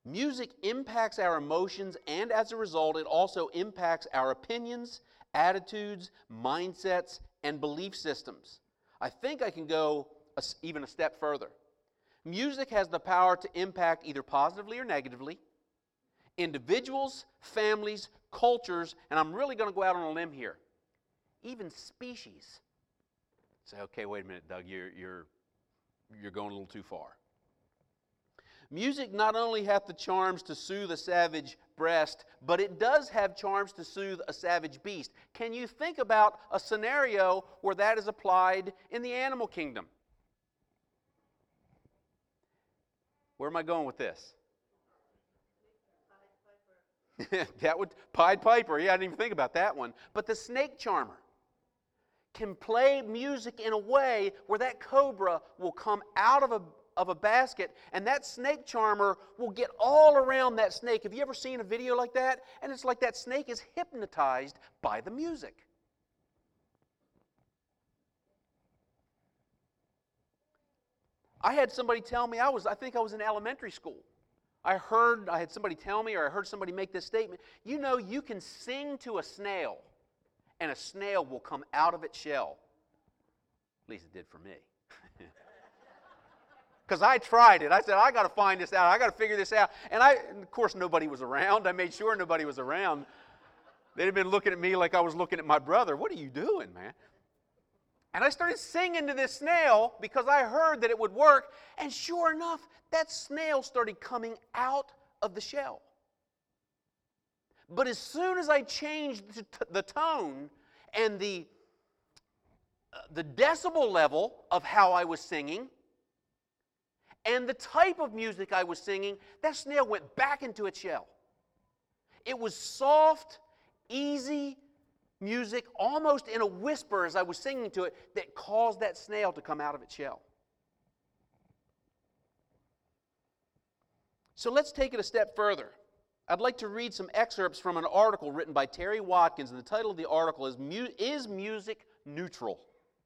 Music impacts our emotions, and as a result, it also impacts our opinions, attitudes, mindsets, and belief systems. I think I can go even a step further. Music has the power to impact either positively or negatively individuals, families, cultures, and I'm really going to go out on a limb here, even species. Say, okay, wait a minute, Doug, you're going a little too far. Music not only hath the charms to soothe a savage breast, but it does have charms to soothe a savage beast. Can you think about a scenario where that is applied in the animal kingdom? Where am I going with this? That would Pied Piper. Yeah, I didn't even think about that one. But the snake charmer can play music in a way where that cobra will come out of a basket, and that snake charmer will get all around that snake. Have you ever seen a video like that? And it's like that snake is hypnotized by the music. I had somebody tell me, I think I was in elementary school. I had somebody tell me, or I heard somebody make this statement, you know, you can sing to a snail, and a snail will come out of its shell. At least it did for me. Because I tried it. I said, I got to find this out. I got to figure this out. And of course, nobody was around. I made sure nobody was around. They'd have been looking at me like I was looking at my brother. What are you doing, man? And I started singing to this snail because I heard that it would work. And sure enough, that snail started coming out of the shell. But as soon as I changed the tone and the decibel level of how I was singing and the type of music I was singing, that snail went back into its shell. It was soft, easy music, almost in a whisper as I was singing to it, that caused that snail to come out of its shell. So let's take it a step further. I'd like to read some excerpts from an article written by Terry Watkins, and the title of the article is Music Neutral?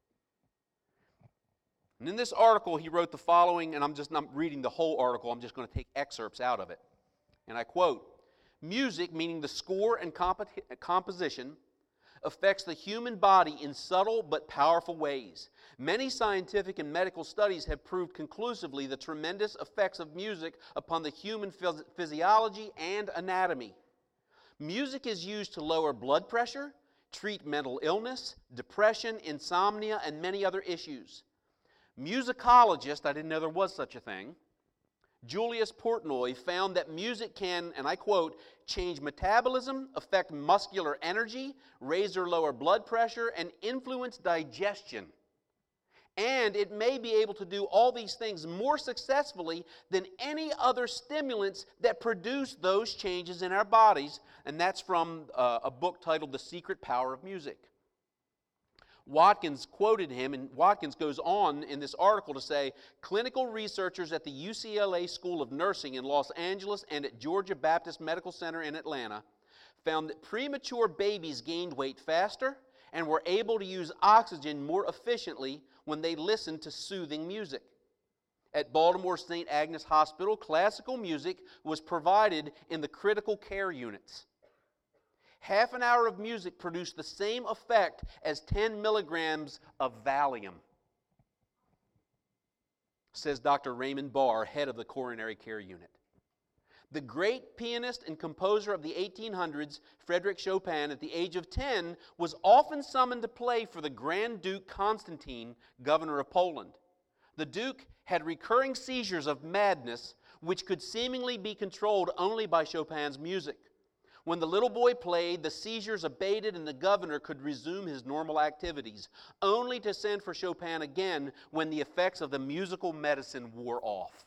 And in this article, he wrote the following, and I'm not reading the whole article, I'm just going to take excerpts out of it. And I quote, "Music, meaning the score and composition, affects the human body in subtle but powerful ways. Many scientific and medical studies have proved conclusively the tremendous effects of music upon the human physiology and anatomy. Music is used to lower blood pressure, treat mental illness, depression, insomnia, and many other issues. Musicologist, I didn't know there was such a thing, Julius Portnoy found that music can, and I quote, change metabolism, affect muscular energy, raise or lower blood pressure, and influence digestion. And it may be able to do all these things more successfully than any other stimulants that produce those changes in our bodies. And that's from a book titled The Secret Power of Music. Watkins quoted him, and Watkins goes on in this article to say, clinical researchers at the UCLA School of Nursing in Los Angeles and at Georgia Baptist Medical Center in Atlanta found that premature babies gained weight faster and were able to use oxygen more efficiently when they listened to soothing music. At Baltimore St. Agnes Hospital, classical music was provided in the critical care units. Half an hour of music produced the same effect as 10 milligrams of Valium, says Dr. Raymond Barr, head of the coronary care unit. The great pianist and composer of the 1800s, Frédéric Chopin, at the age of 10, was often summoned to play for the Grand Duke Constantine, governor of Poland. The Duke had recurring seizures of madness, which could seemingly be controlled only by Chopin's music. When the little boy played, the seizures abated and the governor could resume his normal activities, only to send for Chopin again when the effects of the musical medicine wore off.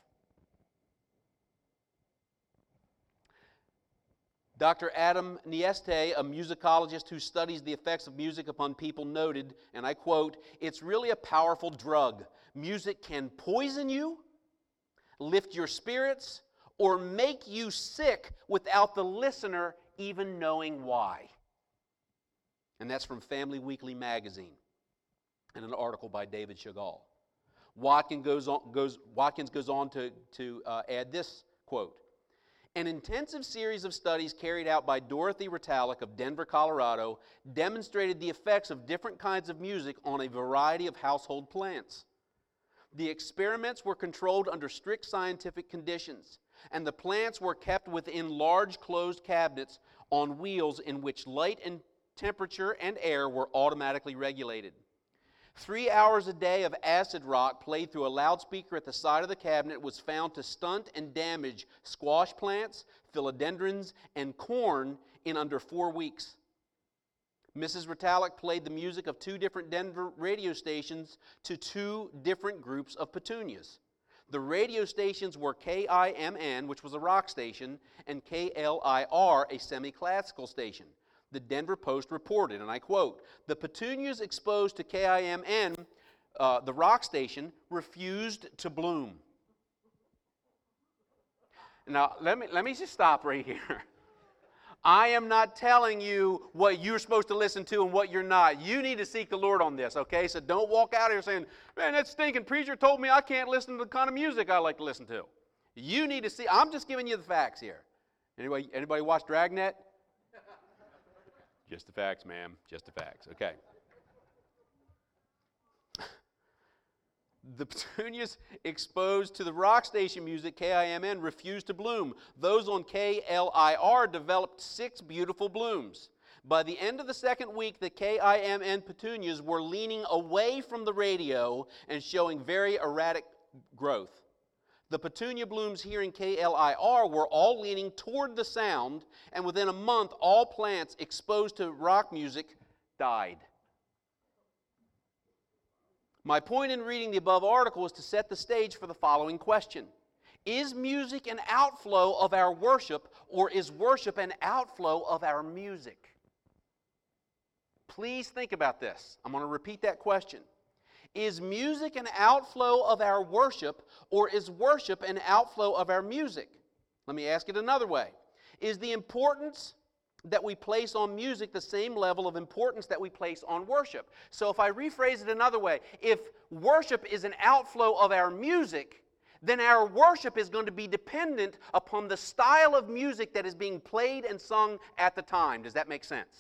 Dr. Adam Nieste, a musicologist who studies the effects of music upon people, noted, and I quote, "It's really a powerful drug. Music can poison you, lift your spirits, or make you sick without the listener even knowing why." And that's from Family Weekly magazine and an article by David Chagall. Watkins goes on to add this quote, An intensive series of studies carried out by Dorothy Ritalik of Denver, Colorado, demonstrated the effects of different kinds of music on a variety of household plants. The experiments were controlled under strict scientific conditions, and the plants were kept within large closed cabinets on wheels in which light and temperature and air were automatically regulated. 3 hours a day of acid rock played through a loudspeaker at the side of the cabinet was found to stunt and damage squash plants, philodendrons, and corn in under 4 weeks. Mrs. Ritalik played the music of 2 different Denver radio stations to 2 different groups of petunias. The radio stations were KIMN, which was a rock station, and KLIR, a semi-classical station. The Denver Post reported, and I quote, "The petunias exposed to KIMN, the rock station, refused to bloom." Now, let me just stop right here. I am not telling you what you're supposed to listen to and what you're not. You need to seek the Lord on this, okay? So don't walk out here saying, "Man, that stinking preacher told me I can't listen to the kind of music I like to listen to." You need to see. I'm just giving you the facts here. Anybody watch Dragnet? Just the facts, ma'am. Just the facts. Okay. The petunias exposed to the rock station music, KIMN, refused to bloom. Those on KLIR developed 6 beautiful blooms. By the end of the second week, the KIMN petunias were leaning away from the radio and showing very erratic growth. The petunia blooms here in KLIR were all leaning toward the sound, and within a month, all plants exposed to rock music died. My point in reading the above article is to set the stage for the following question. Is music an outflow of our worship, or is worship an outflow of our music? Please think about this. I'm going to repeat that question. Is music an outflow of our worship, or is worship an outflow of our music? Let me ask it another way. Is the importance that we place on music the same level of importance that we place on worship? So if I rephrase it another way, if worship is an outflow of our music, then our worship is going to be dependent upon the style of music that is being played and sung at the time. Does that make sense?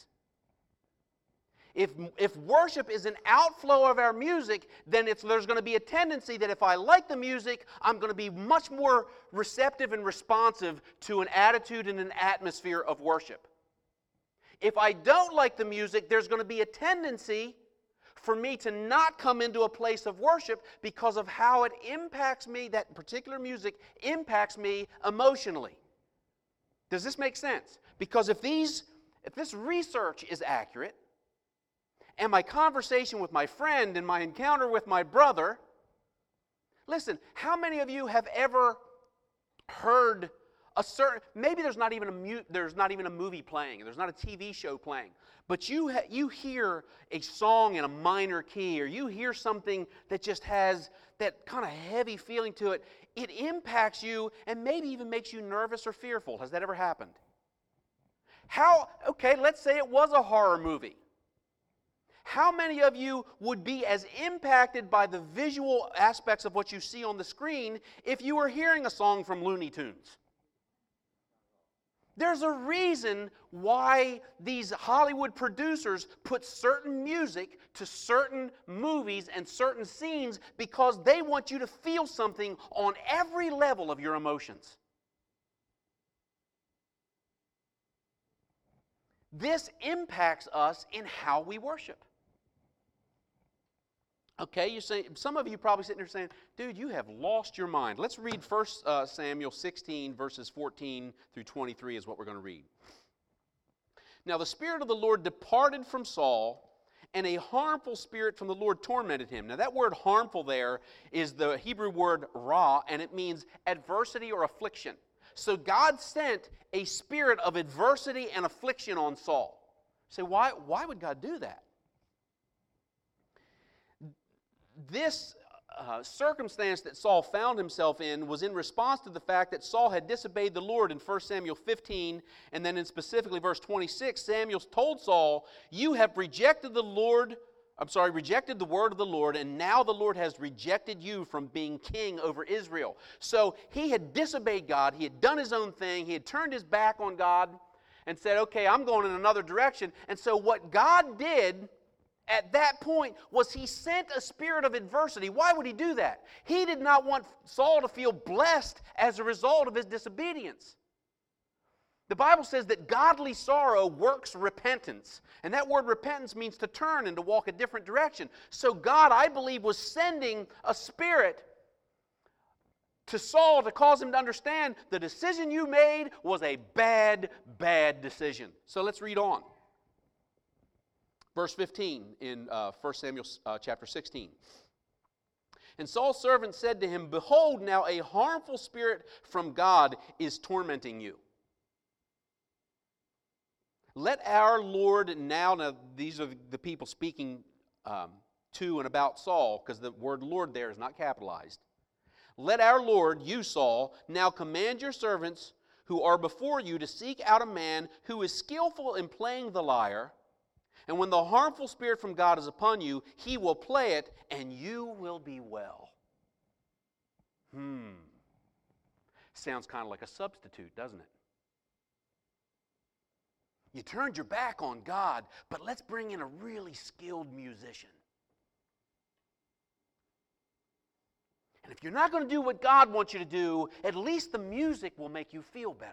If worship is an outflow of our music, then there's going to be a tendency that if I like the music, I'm going to be much more receptive and responsive to an attitude and an atmosphere of worship. If I don't like the music, there's going to be a tendency for me to not come into a place of worship because of how it impacts me, that particular music impacts me emotionally. Does this make sense? Because if this research is accurate, and my conversation with my friend and my encounter with my brother, listen, how many of you have ever heard a certain, maybe there's not even a movie playing, there's not a TV show playing, but you hear a song in a minor key, or you hear something that just has that kind of heavy feeling to it. It impacts you and maybe even makes you nervous or fearful. Has that ever happened? Okay, let's say it was a horror movie. How many of you would be as impacted by the visual aspects of what you see on the screen if you were hearing a song from Looney Tunes? There's a reason why these Hollywood producers put certain music to certain movies and certain scenes, because they want you to feel something on every level of your emotions. This impacts us in how we worship. Okay, you say, some of you probably sitting there saying, "Dude, you have lost your mind." Let's read 1 Samuel 16, verses 14 through 23 is what we're going to read. "Now the Spirit of the Lord departed from Saul, and a harmful spirit from the Lord tormented him." Now that word harmful there is the Hebrew word ra, and it means adversity or affliction. So God sent a spirit of adversity and affliction on Saul. You say, why would God do that? This circumstance that Saul found himself in was in response to the fact that Saul had disobeyed the Lord in 1 Samuel 15, and then in specifically verse 26, Samuel told Saul, "You have rejected the Lord rejected the word of the Lord, and now the Lord has rejected you from being king over Israel. So he had disobeyed God. He had done his own thing. He had turned his back on God and said, okay, I'm going in another direction. And so what God did at that point was he sent a spirit of adversity. Why would he do that? He did not want Saul to feel blessed as a result of his disobedience. The Bible says that godly sorrow works repentance. And that word repentance means to turn and to walk a different direction. So God, I believe, was sending a spirit to Saul to cause him to understand the decision you made was a bad, bad decision. So let's read on. Verse 15 in 1 Samuel chapter 16. And Saul's servant said to him, behold, now a harmful spirit from God is tormenting you. Let our Lord now these are the people speaking to and about Saul, because the word Lord there is not capitalized. Let our Lord, you Saul, now command your servants who are before you to seek out a man who is skillful in playing the lyre, and when the harmful spirit from God is upon you, he will play it, and you will be well. Sounds kind of like a substitute, doesn't it? You turned your back on God, but let's bring in a really skilled musician. And if you're not going to do what God wants you to do, at least the music will make you feel better.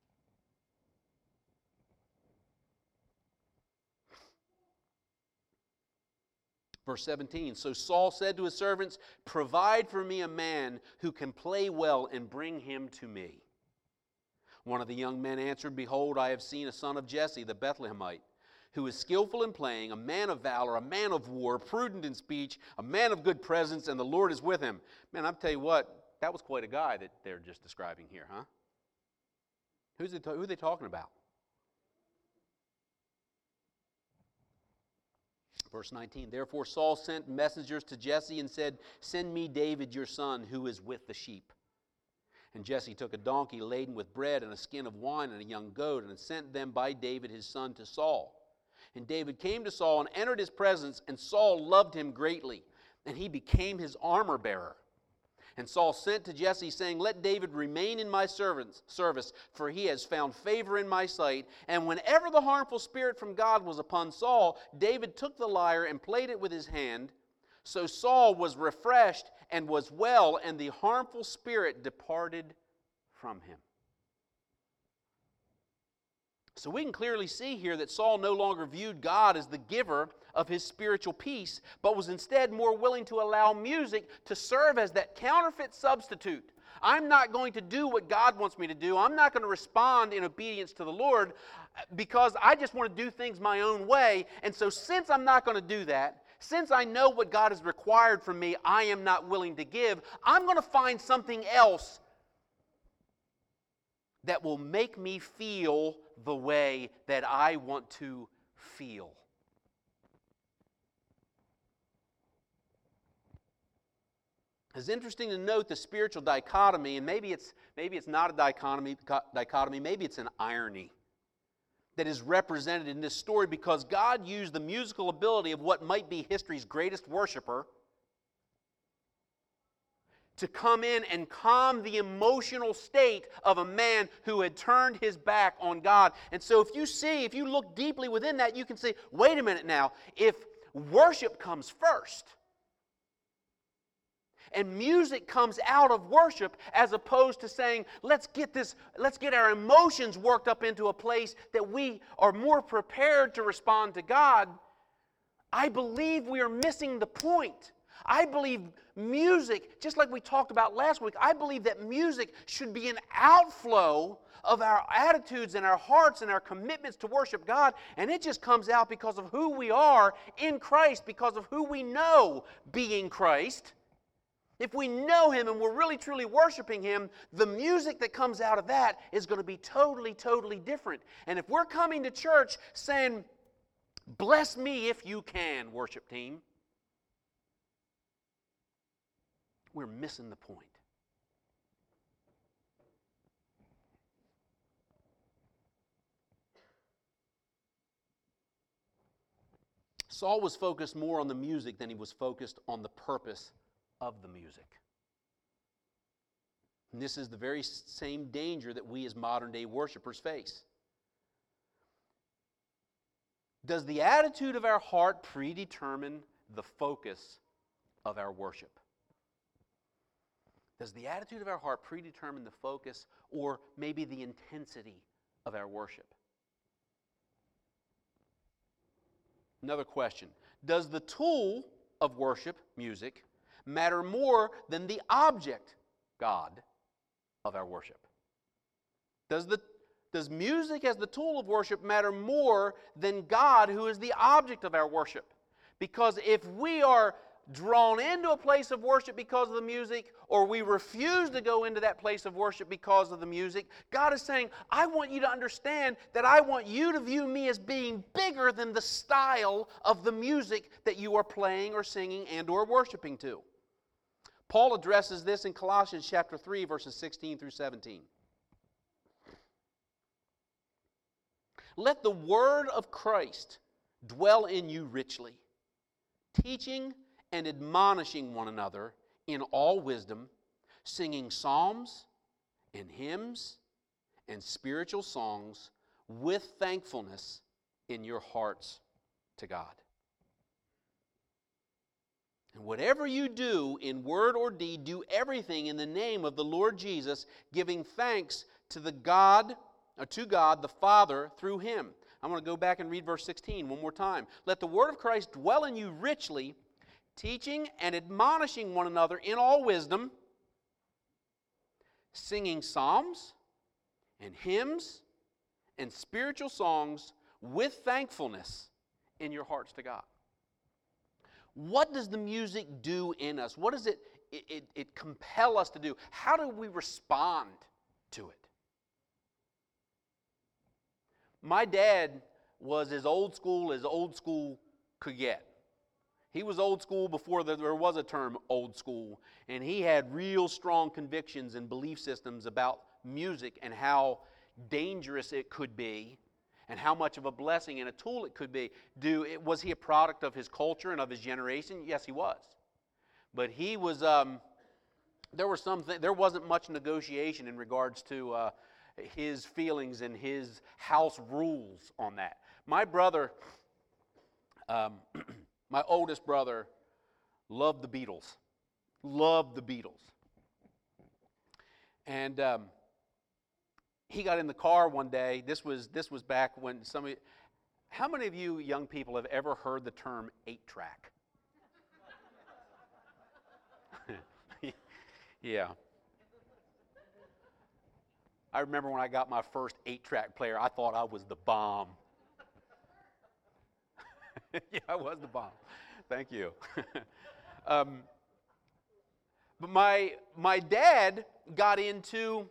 Verse 17, so Saul said to his servants, provide for me a man who can play well and bring him to me. One of the young men answered, behold, I have seen a son of Jesse, the Bethlehemite, who is skillful in playing, a man of valor, a man of war, prudent in speech, a man of good presence, and the Lord is with him. Man, I'll tell you what, that was quite a guy that they're just describing here, huh? Who are they talking about? Verse 19, therefore Saul sent messengers to Jesse and said, send me David your son, who is with the sheep. And Jesse took a donkey laden with bread and a skin of wine and a young goat, and sent them by David his son to Saul. And David came to Saul and entered his presence, and Saul loved him greatly, and he became his armor bearer. And Saul sent to Jesse, saying, let David remain in my service, for he has found favor in my sight. And whenever the harmful spirit from God was upon Saul, David took the lyre and played it with his hand. So Saul was refreshed and was well, and the harmful spirit departed from him. So we can clearly see here that Saul no longer viewed God as the giver of his spiritual peace, but was instead more willing to allow music to serve as that counterfeit substitute. I'm not going to do what God wants me to do. I'm not going to respond in obedience to the Lord because I just want to do things my own way. And so since I'm not going to do that, since I know what God has required from me, I am not willing to give, I'm going to find something else that will make me feel the way that I want to feel. It's interesting to note the spiritual dichotomy, and maybe it's not a dichotomy, maybe it's an irony that is represented in this story, because God used the musical ability of what might be history's greatest worshiper to come in and calm the emotional state of a man who had turned his back on God. And so if you look deeply within that, you can say, wait a minute now, if worship comes first, and music comes out of worship, as opposed to saying, let's get our emotions worked up into a place that we are more prepared to respond to God, I believe we are missing the point. I believe music, just like we talked about last week, I believe that music should be an outflow of our attitudes and our hearts and our commitments to worship God, and it just comes out because of who we are in Christ, because of who we know being Christ. If we know Him and we're really truly worshiping Him, the music that comes out of that is going to be totally, totally different. And if we're coming to church saying, bless me if you can, worship team, we're missing the point. Saul was focused more on the music than he was focused on the purpose of the music. And this is the very same danger that we as modern-day worshipers face. Does the attitude of our heart predetermine the focus of our worship? Does the attitude of our heart predetermine the focus or maybe the intensity of our worship? Another question. Does the tool of worship, music, matter more than the object, God, of our worship? Does music as the tool of worship matter more than God, who is the object of our worship? Because if we are drawn into a place of worship because of the music, or we refuse to go into that place of worship because of the music, God is saying, I want you to understand that I want you to view me as being bigger than the style of the music that you are playing or singing and or worshiping to. Paul addresses this in Colossians chapter 3, verses 16 through 17. Let the word of Christ dwell in you richly, teaching and admonishing one another in all wisdom, singing psalms and hymns and spiritual songs with thankfulness in your hearts to God. And whatever you do in word or deed, do everything in the name of the Lord Jesus, giving thanks to God the Father through Him. I'm going to go back and read verse 16 one more time. Let the word of Christ dwell in you richly, teaching and admonishing one another in all wisdom, singing psalms and hymns and spiritual songs with thankfulness in your hearts to God. What does the music do in us? What does it compel us to do? How do we respond to it? My dad was as old school could get. He was old school before there was a term old school, and he had real strong convictions and belief systems about music and how dangerous it could be and how much of a blessing and a tool it could be. Was he a product of his culture and of his generation? Yes, he was. But he was, there wasn't much negotiation in regards to his feelings and his house rules on that. My brother, my oldest brother, loved the Beatles. And he got in the car one day. This was back when how many of you young people have ever heard the term 8-track? Yeah. I remember when I got my first 8-track player, I thought I was the bomb. Yeah, I was the bomb. Thank you. But my dad got into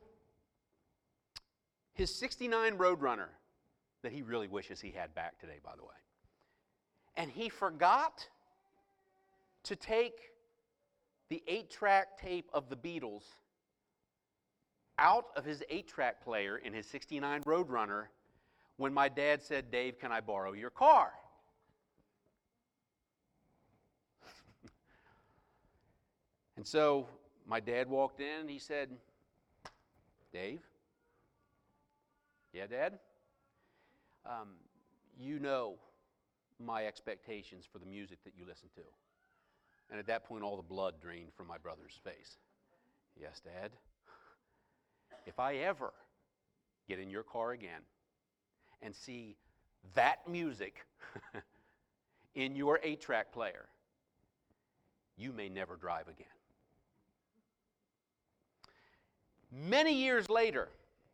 his 69 Roadrunner that he really wishes he had back today, by the way. And he forgot to take the 8-track tape of the Beatles out of his 8-track player in his 69 Roadrunner when my dad said, Dave, can I borrow your car? And so my dad walked in and he said, Dave? Yeah, Dad? You know my expectations for the music that you listen to. And at that point, all the blood drained from my brother's face. Yes, Dad? If I ever get in your car again and see that music in your 8-track player, you may never drive again. Many years later,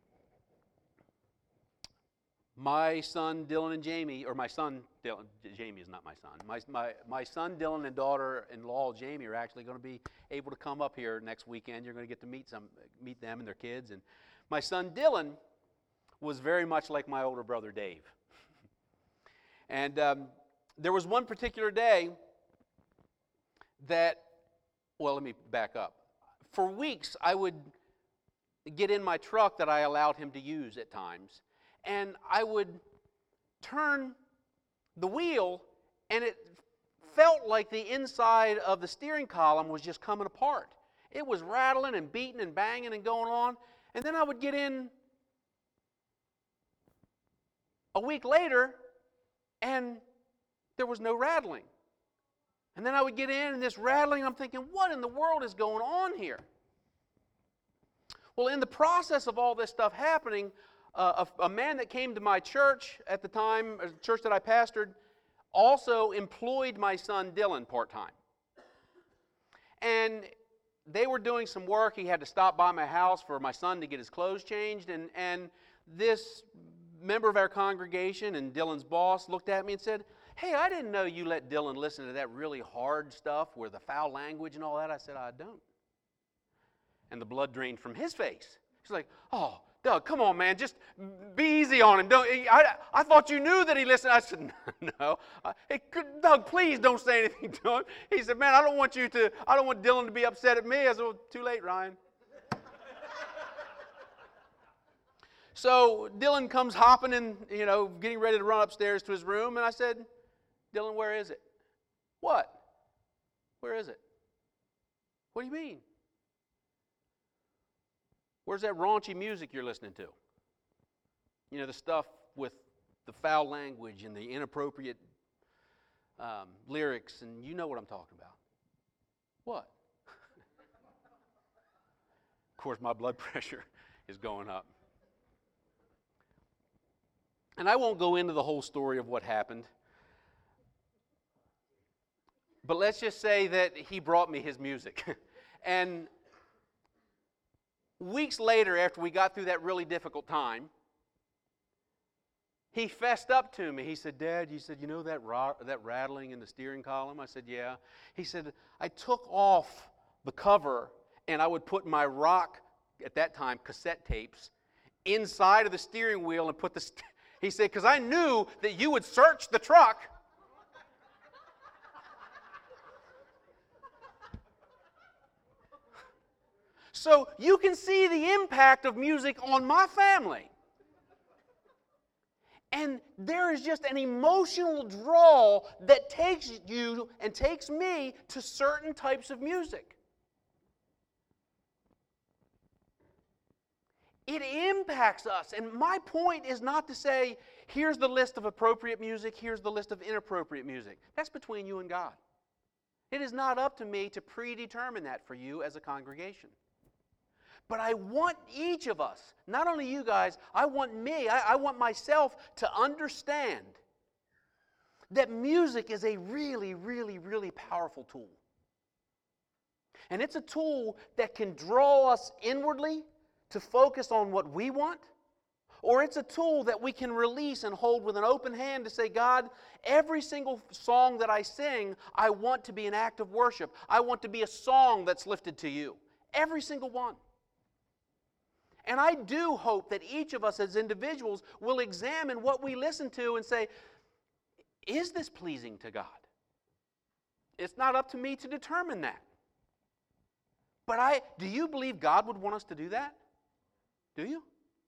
my son Dylan and Jamie, or my son Dylan, Jamie is not my son. My son Dylan and daughter-in-law Jamie are actually going to be able to come up here next weekend. You're going to get to meet them and their kids. And my son Dylan was very much like my older brother Dave. And there was one particular day that, well, let me back up. For weeks, I would get in my truck that I allowed him to use at times, and I would turn the wheel and it felt like the inside of the steering column was just coming apart. It was rattling and beating and banging and going on. And then I would get in a week later, and there was no rattling. And then I would get in, and this rattling, I'm thinking, what in the world is going on here? Well, in the process of all this stuff happening, a man that came to my church at the time, a church that I pastored, also employed my son Dylan part-time. And they were doing some work. He had to stop by my house for my son to get his clothes changed. And this member of our congregation and Dylan's boss looked at me and said, "Hey, I didn't know you let Dylan listen to that really hard stuff with the foul language and all that." I said, "I don't." And the blood drained from his face. He's like, "Oh, Doug, come on, man, just be easy on him. I thought you knew that he listened." I said, "No. Hey, Doug, please don't say anything to him." He said, "Man, I don't want Dylan to be upset at me." I said, "Well, too late, Ryan." So Dylan comes hopping in, getting ready to run upstairs to his room, and I said, "Dylan, where is it?" "What? Where is it?" "What do you mean?" "Where's that raunchy music you're listening to? The stuff with the foul language and the inappropriate lyrics, and you know what I'm talking about." "What?" Of course, my blood pressure is going up. And I won't go into the whole story of what happened. But let's just say that he brought me his music. And weeks later, after we got through that really difficult time, he fessed up to me. He said, "Dad," you said, that rattling in the steering column?" I said, "Yeah." He said, "I took off the cover and I would put my rock," at that time, cassette tapes, "inside of the steering wheel and put he said, "because I knew that you would search the truck." So you can see the impact of music on my family. And there is just an emotional draw that takes you and takes me to certain types of music. It impacts us. And my point is not to say, here's the list of appropriate music, here's the list of inappropriate music. That's between you and God. It is not up to me to predetermine that for you as a congregation. But I want each of us, not only you guys, I want myself to understand that music is a really, really, really powerful tool. And it's a tool that can draw us inwardly to focus on what we want, or it's a tool that we can release and hold with an open hand to say, "God, every single song that I sing, I want to be an act of worship. I want to be a song that's lifted to you." Every single one. And I do hope that each of us as individuals will examine what we listen to and say, is this pleasing to God? It's not up to me to determine that. But do you believe God would want us to do that? Do you?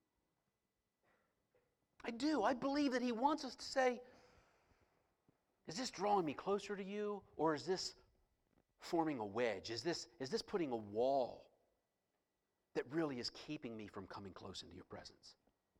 I do. I believe that He wants us to say, is this drawing me closer to you, or is this forming a wedge? Is this putting a wall that really is keeping me from coming close into your presence?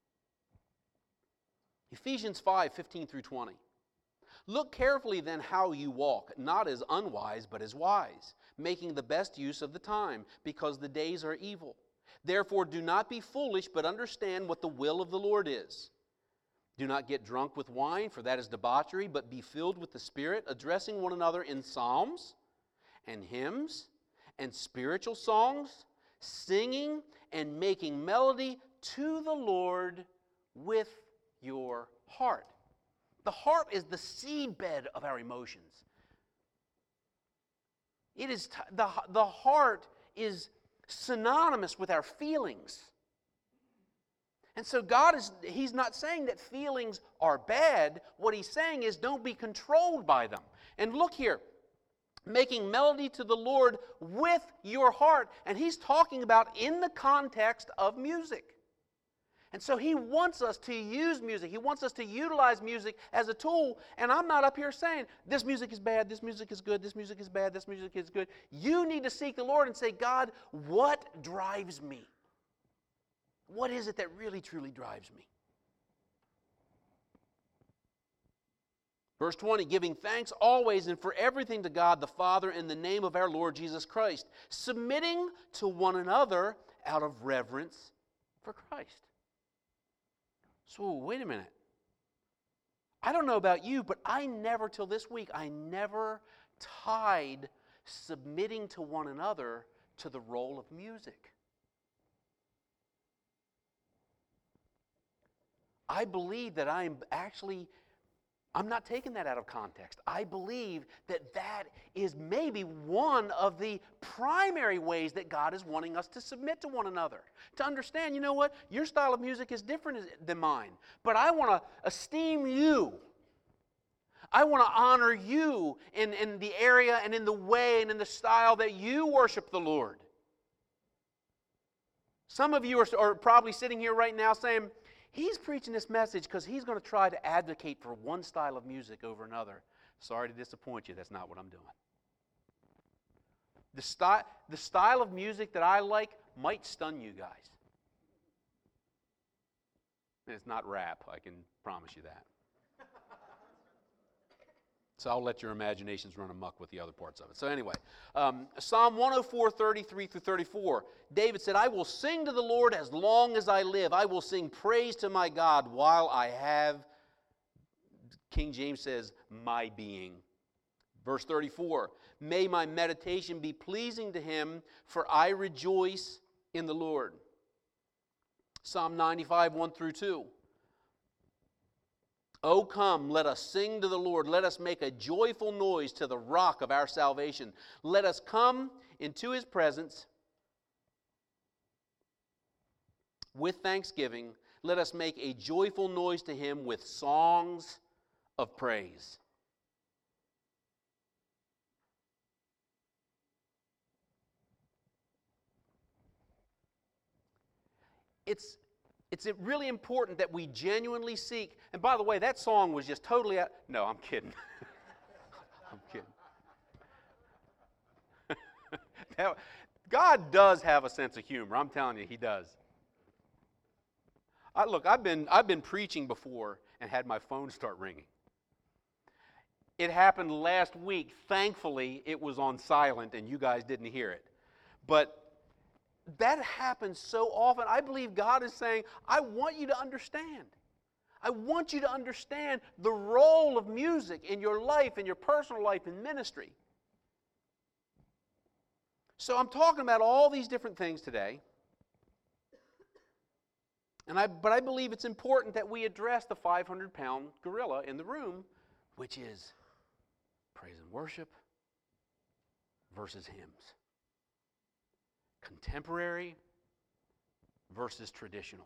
Ephesians 5:15-20. "Look carefully then how you walk, not as unwise, but as wise, making the best use of the time, because the days are evil. Therefore do not be foolish, but understand what the will of the Lord is. Do not get drunk with wine, for that is debauchery, but be filled with the Spirit, addressing one another in psalms and hymns and spiritual songs, singing and making melody to the Lord with your heart." The heart is the seedbed of our emotions. It is the heart is synonymous with our feelings. And so He's not saying that feelings are bad. What He's saying is don't be controlled by them. And look here. Making melody to the Lord with your heart. And He's talking about in the context of music. And so he wants us to use music. He wants us to utilize music as a tool. And I'm not up here saying, this music is bad, this music is good, this music is bad, this music is good. You need to seek the Lord and say, God, what drives me? What is it that really, truly drives me? Verse 20, giving thanks always and for everything to God the Father in the name of our Lord Jesus Christ, submitting to one another out of reverence for Christ. So, wait a minute. I don't know about you, but I never, till this week, I never tied submitting to one another to the role of music. I believe that I'm not taking that out of context. I believe that that is maybe one of the primary ways that God is wanting us to submit to one another. To understand, you know what? Your style of music is different than mine. But I want to esteem you. I want to honor you in the area and in the way and in the style that you worship the Lord. Some of you are probably sitting here right now saying, he's preaching this message because he's going to try to advocate for one style of music over another. Sorry to disappoint you, that's not what I'm doing. The style of music that I like might stun you guys. And it's not rap, I can promise you that. So I'll let your imaginations run amok with the other parts of it. So anyway, Psalm 104, 33 through 34. David said, I will sing to the Lord as long as I live. I will sing praise to my God while I have, King James says, my being. Verse 34, may my meditation be pleasing to him, for I rejoice in the Lord. Psalm 95, 1 through 2. O come, let us sing to the Lord. Let us make a joyful noise to the rock of our salvation. Let us come into his presence with thanksgiving. Let us make a joyful noise to him with songs of praise. It's really important that we genuinely seek. And by the way, that song was just totally out. No, I'm kidding. I'm kidding. God does have a sense of humor. I'm telling you, he does. Look, I've been preaching before and had my phone start ringing. It happened last week. Thankfully, it was on silent and you guys didn't hear it. But that happens so often. I believe God is saying, I want you to understand. I want you to understand the role of music in your life, in your personal life, in ministry. So I'm talking about all these different things today. But I believe it's important that we address the 500-pound gorilla in the room, which is praise and worship versus hymns. Contemporary versus traditional.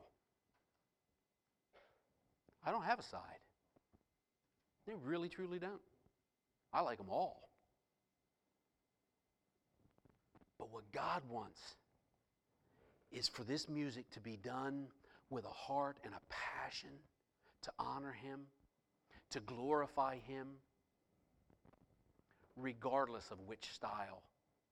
I don't have a side. They really, truly don't. I like them all. But what God wants is for this music to be done with a heart and a passion to honor him, to glorify him, regardless of which style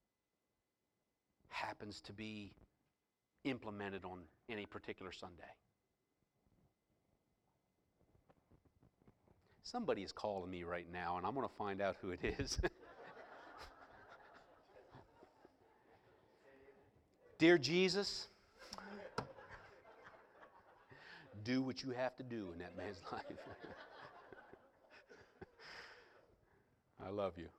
happens to be implemented on any particular Sunday. Somebody is calling me right now, and I'm going to find out who it is. Dear Jesus, do what you have to do in that man's life. I love you.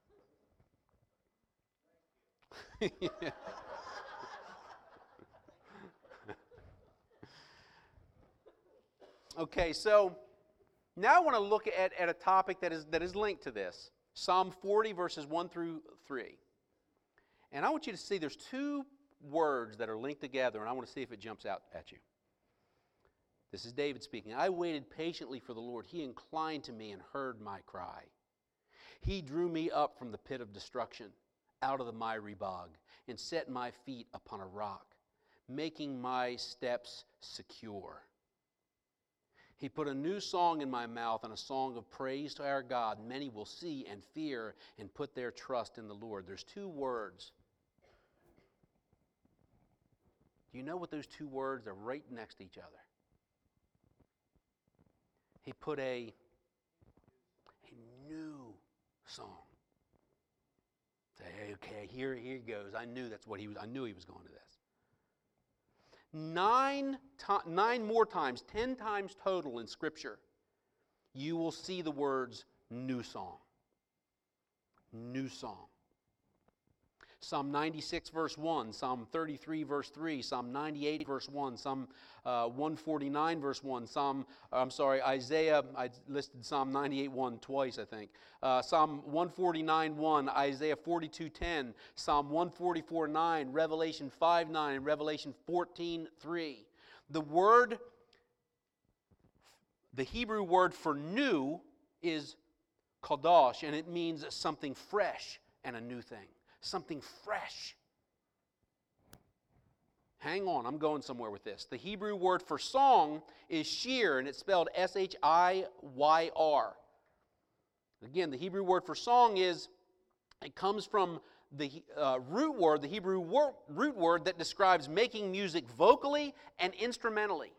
Okay, so now I want to look at a topic that is linked to this. Psalm 40, verses 1 through 3. And I want you to see there's two words that are linked together, and I want to see if it jumps out at you. This is David speaking. I waited patiently for the Lord. He inclined to me and heard my cry. He drew me up from the pit of destruction, out of the miry bog, and set my feet upon a rock, making my steps secure. He put a new song in my mouth and a song of praise to our God. Many will see and fear and put their trust in the Lord. There's two words. Do you know what those two words are? Right next to each other. He put a new song. Say, okay, here he goes. I knew I knew he was going to this. 9 more times, 10 times total in Scripture, you will see the words new song. New song. Psalm 96 verse 1, Psalm 33 verse 3, Psalm 98 verse 1, Psalm 149 verse 1, Isaiah, I listed Psalm 98 1 twice, I think. Psalm 149 1, Isaiah 42 10, Psalm 144 9, Revelation 5 9, and Revelation 14 3. The Hebrew word for new is kadosh, and it means something fresh and a new thing. Something fresh. Hang on, I'm going somewhere with this. The Hebrew word for song is shir, and it's spelled S-H-I-Y-R. Again, the Hebrew word for song it comes from the root word, the Hebrew root word that describes making music vocally and instrumentally.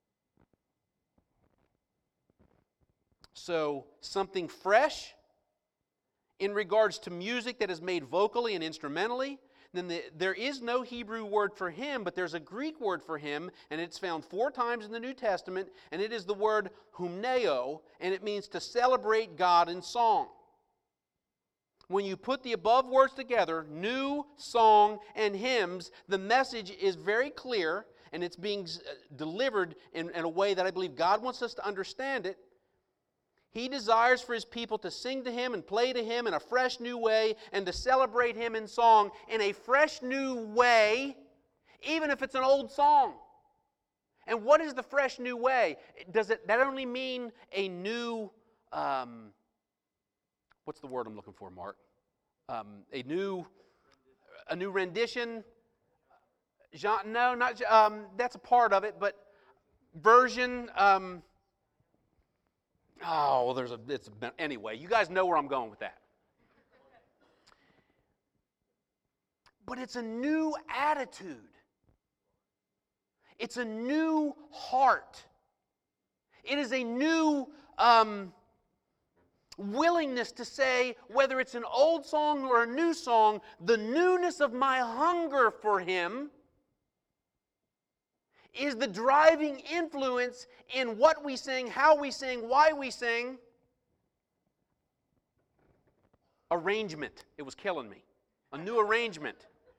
So, something fresh in regards to music that is made vocally and instrumentally. Then there is no Hebrew word for hymn, but there's a Greek word for hymn, and it's found 4 times in the New Testament, and it is the word humneo, and it means to celebrate God in song. When you put the above words together, new, song, and hymns, the message is very clear, and it's being delivered in a way that I believe God wants us to understand it. He desires for His people to sing to Him and play to Him in a fresh new way and to celebrate Him in song in a fresh new way, even if it's an old song. And what is the fresh new way? Does that only mean a new, what's the word I'm looking for, Mark? A new rendition? No, not, that's a part of it, but version, anyway, you guys know where I'm going with that. But it's a new attitude. It's a new heart. It is a new willingness to say, whether it's an old song or a new song, the newness of my hunger for Him is the driving influence in what we sing, how we sing, why we sing. Arrangement. It was killing me. A new arrangement.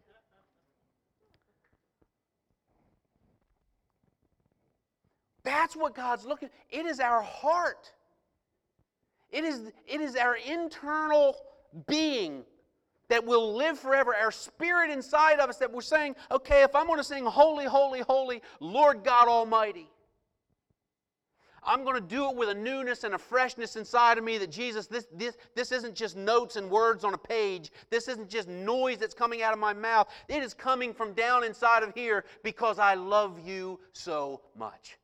That's what God's looking for. It is our heart. It is our internal being that will live forever, our spirit inside of us that we're saying, okay, if I'm going to sing holy, holy, holy, Lord God Almighty, I'm going to do it with a newness and a freshness inside of me that Jesus, this isn't just notes and words on a page. This isn't just noise that's coming out of my mouth. It is coming from down inside of here because I love you so much.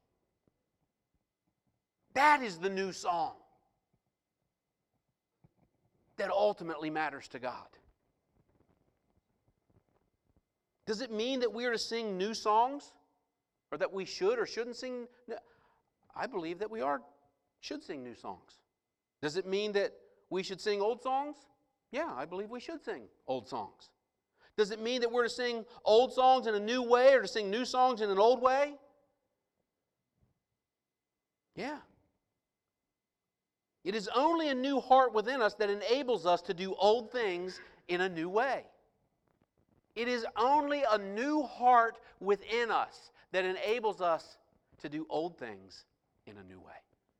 That is the new song that ultimately matters to God. Does it mean that we are to sing new songs? Or that we should or shouldn't sing? I believe that we should sing new songs. Does it mean that we should sing old songs? Yeah, I believe we should sing old songs. Does it mean that we're to sing old songs in a new way or to sing new songs in an old way? Yeah. It is only a new heart within us that enables us to do old things in a new way. It is only a new heart within us that enables us to do old things in a new way.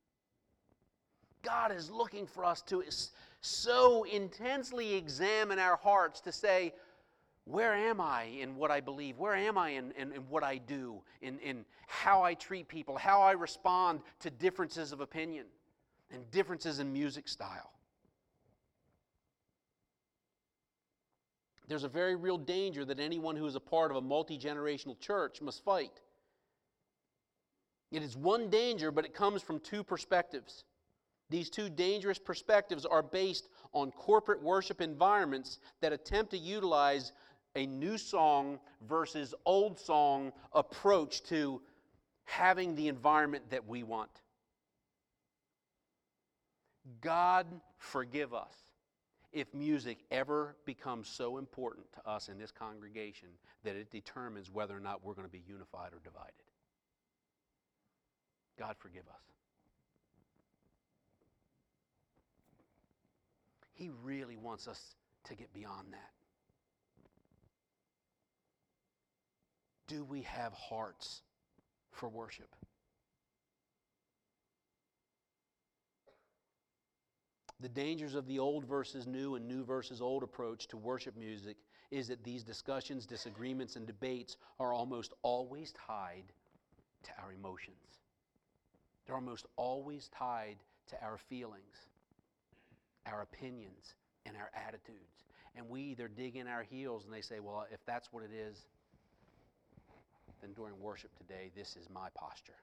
God is looking for us to so intensely examine our hearts to say, where am I in what I believe? Where am I in what I do? In how I treat people? How I respond to differences of opinion and differences in music style? There's a very real danger that anyone who is a part of a multi-generational church must fight. It is one danger, but it comes from two perspectives. These two dangerous perspectives are based on corporate worship environments that attempt to utilize a new song versus old song approach to having the environment that we want. God forgive us if music ever becomes so important to us in this congregation that it determines whether or not we're going to be unified or divided. God forgive us. He really wants us to get beyond that. Do we have hearts for worship? The dangers of the old versus new and new versus old approach to worship music is that these discussions, disagreements, and debates are almost always tied to our emotions. They're almost always tied to our feelings, our opinions, and our attitudes. And we either dig in our heels and they say, well, if that's what it is, then during worship today, this is my posture.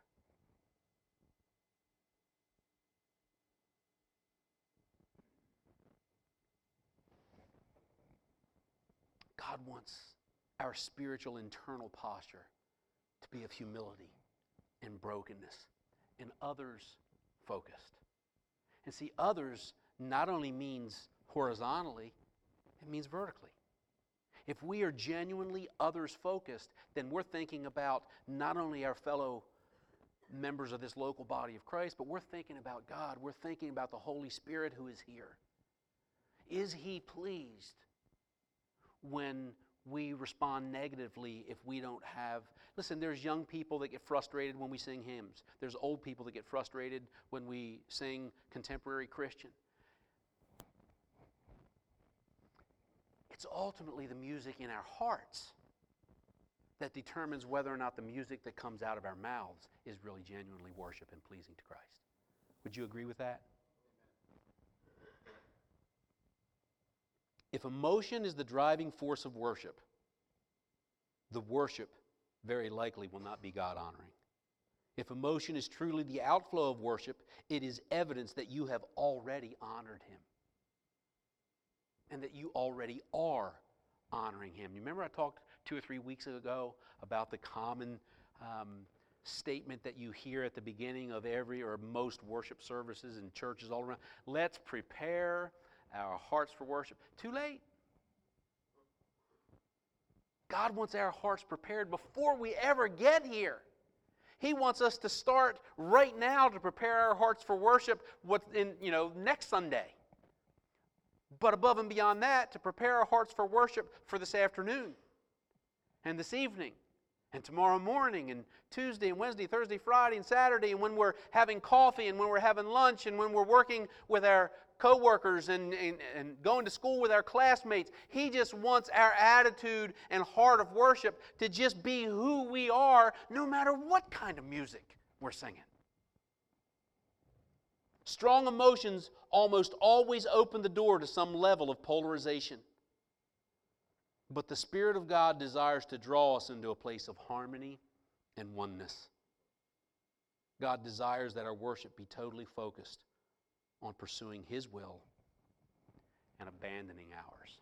God wants our spiritual internal posture to be of humility and brokenness and others focused. And see, others not only means horizontally, it means vertically. If we are genuinely others focused, then we're thinking about not only our fellow members of this local body of Christ, but we're thinking about God. We're thinking about the Holy Spirit who is here. Is He pleased when we respond negatively if we don't have... Listen, there's young people that get frustrated when we sing hymns. There's old people that get frustrated when we sing contemporary Christian. It's ultimately the music in our hearts that determines whether or not the music that comes out of our mouths is really genuinely worship and pleasing to Christ. Would you agree with that? If emotion is the driving force of worship, the worship very likely will not be God-honoring. If emotion is truly the outflow of worship, it is evidence that you have already honored Him and that you already are honoring Him. You remember I talked 2 or 3 weeks ago about the common statement that you hear at the beginning of every or most worship services in churches all around. Let's prepare our hearts for worship. Too late. God wants our hearts prepared before we ever get here. He wants us to start right now to prepare our hearts for worship next Sunday. But above and beyond that, to prepare our hearts for worship for this afternoon and this evening and tomorrow morning and Tuesday and Wednesday, Thursday, Friday and Saturday, and when we're having coffee and when we're having lunch and when we're working with our co-workers and going to school with our classmates. He just wants our attitude and heart of worship to just be who we are, no matter what kind of music we're singing. Strong emotions almost always open the door to some level of polarization. But the Spirit of God desires to draw us into a place of harmony and oneness. God desires that our worship be totally focused on pursuing His will and abandoning ours.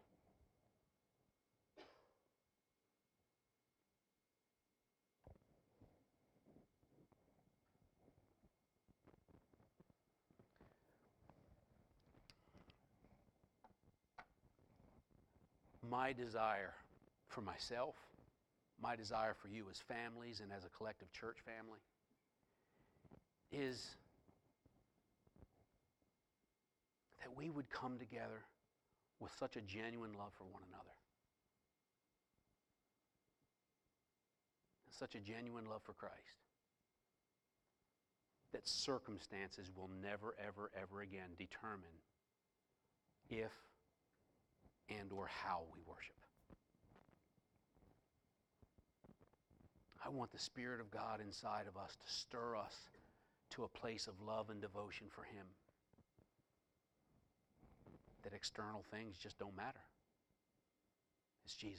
My desire for myself, my desire for you as families and as a collective church family is that we would come together with such a genuine love for one another. And such a genuine love for Christ. That circumstances will never, ever, ever again determine if and or how we worship. I want the Spirit of God inside of us to stir us to a place of love and devotion for Him. That external things just don't matter. It's Jesus.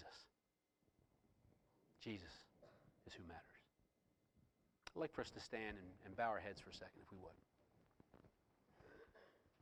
Jesus is who matters. I'd like for us to stand and bow our heads for a second, if we would.